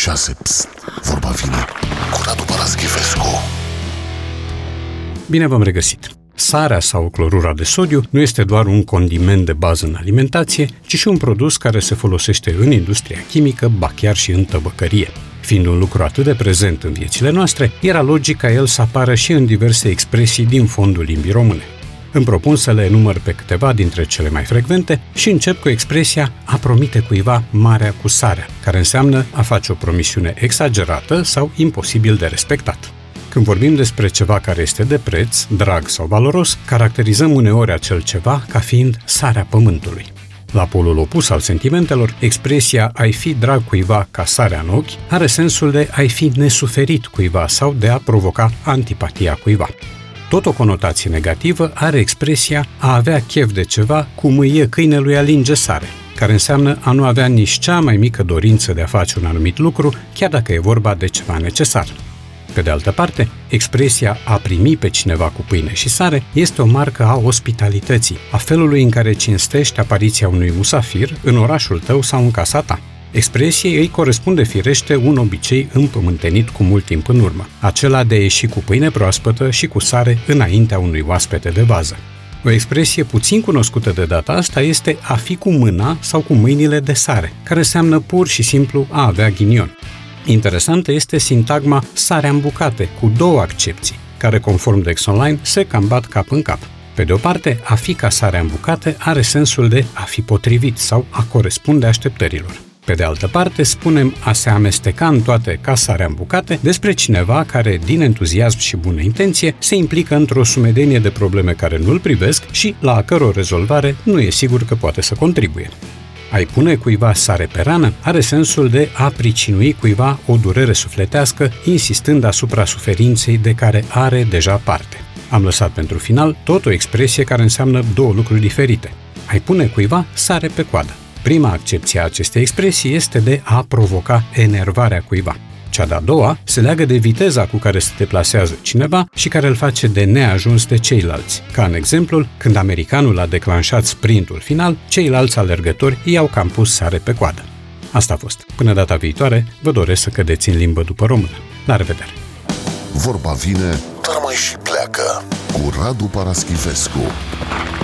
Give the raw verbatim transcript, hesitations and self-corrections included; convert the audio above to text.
șase. Psst, vorba vine cu Radu Paraschivescu. Bine v-am regăsit! Sarea sau clorura de sodiu nu este doar un condiment de bază în alimentație, ci și un produs care se folosește în industria chimică, ba chiar și în tăbăcărie. Fiind un lucru atât de prezent în viețile noastre, era logic ca el să apară și în diverse expresii din fondul limbii române. Îmi propun să le enumăr pe câteva dintre cele mai frecvente și încep cu expresia a promite cuiva marea cu sarea, care înseamnă a face o promisiune exagerată sau imposibil de respectat. Când vorbim despre ceva care este de preț, drag sau valoros, caracterizăm uneori acel ceva ca fiind sarea pământului. La polul opus al sentimentelor, expresia ai fi drag cuiva ca sarea în ochi are sensul de ai fi nesuferit cuiva sau de a provoca antipatia cuiva. Tot o conotație negativă are expresia a avea chef de ceva cum îi e câinelui alinge sare, care înseamnă a nu avea nici cea mai mică dorință de a face un anumit lucru, chiar dacă e vorba de ceva necesar. Pe de altă parte, expresia a primi pe cineva cu pâine și sare este o marcă a ospitalității, a felului în care cinstești apariția unui musafir în orașul tău sau în casa ta. Expresiei îi corespunde firește un obicei împământenit cu mult timp în urmă, acela de a ieși cu pâine proaspătă și cu sare înaintea unui oaspete de vază. O expresie puțin cunoscută de data asta este a fi cu mâna sau cu mâinile de sare, care înseamnă pur și simplu a avea ghinion. Interesantă este sintagma sarea în bucate, cu două accepții, care, conform Dex Online, se cam bat cap în cap. Pe de o parte, a fi ca sarea în bucate are sensul de a fi potrivit sau a corespunde așteptărilor. Pe de altă parte, spunem a se amesteca în toate ca sarea în bucate despre cineva care, din entuziasm și bună intenție, se implică într-o sumedenie de probleme care nu-l privesc și la a căror rezolvare nu e sigur că poate să contribuie. A-i pune cuiva sare pe rană are sensul de a pricinui cuiva o durere sufletească, insistând asupra suferinței de care are deja parte. Am lăsat pentru final tot o expresie care înseamnă două lucruri diferite. A-i pune cuiva sare pe coadă. Prima accepție a acestei expresii este de a provoca enervarea cuiva. Cea de-a doua se leagă de viteza cu care se deplasează cineva și care îl face de neajuns de ceilalți, ca în exemplul când americanul a declanșat sprintul final, ceilalți alergători i-au cam pus sare pe coadă. Asta a fost. Până data viitoare, vă doresc să cădeți în limbă după română. La revedere! Vorba vine, dar mai și pleacă cu Radu Paraschivescu.